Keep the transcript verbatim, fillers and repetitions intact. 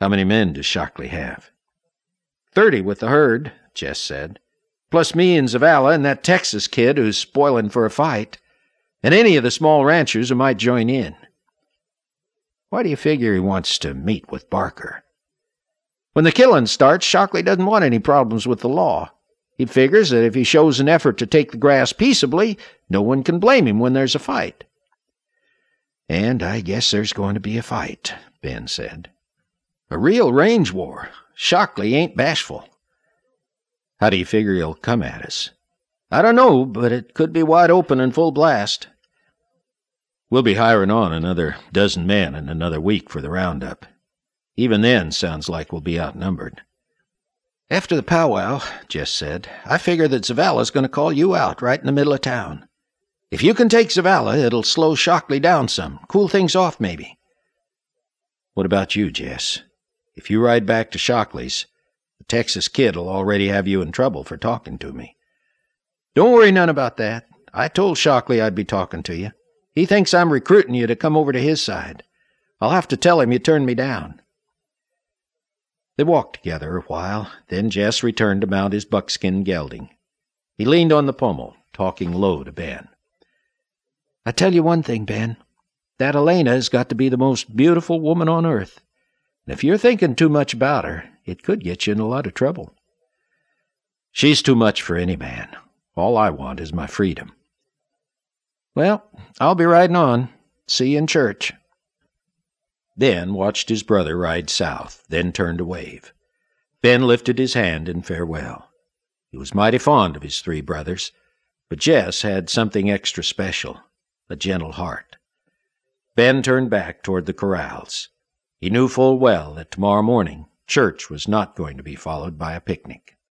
How many men does Shockley have? Thirty with the herd, Jess said. Plus me and Zavala and that Texas kid who's spoiling for a fight. And any of the small ranchers who might join in. Why do you figure he wants to meet with Barker? When the killing starts, Shockley doesn't want any problems with the law. He figures that if he shows an effort to take the grass peaceably, no one can blame him when there's a fight. And I guess there's going to be a fight, Ben said. A real range war. Shockley ain't bashful. How do you figure he'll come at us? I don't know, but it could be wide open and full blast. We'll be hiring on another dozen men in another week for the roundup. Even then, sounds like we'll be outnumbered. After the powwow, Jess said, I figure that Zavala's going to call you out right in the middle of town. If you can take Zavala, it'll slow Shockley down some, cool things off maybe. What about you, Jess? If you ride back to Shockley's, the Texas kid'll already have you in trouble for talking to me. Don't worry none about that. I told Shockley I'd be talking to you. He thinks I'm recruiting you to come over to his side. I'll have to tell him you turned me down. They walked together a while, then Jess returned to mount his buckskin gelding. He leaned on the pommel, talking low to Ben. I tell you one thing, Ben. That Elena has got to be the most beautiful woman on earth. And if you're thinking too much about her, it could get you in a lot of trouble. She's too much for any man. All I want is my freedom. Well, I'll be riding on. See you in church. Ben watched his brother ride south, then turned to wave. Ben lifted his hand in farewell. He was mighty fond of his three brothers, but Jess had something extra special, a gentle heart. Ben turned back toward the corrals. He knew full well that tomorrow morning church was not going to be followed by a picnic.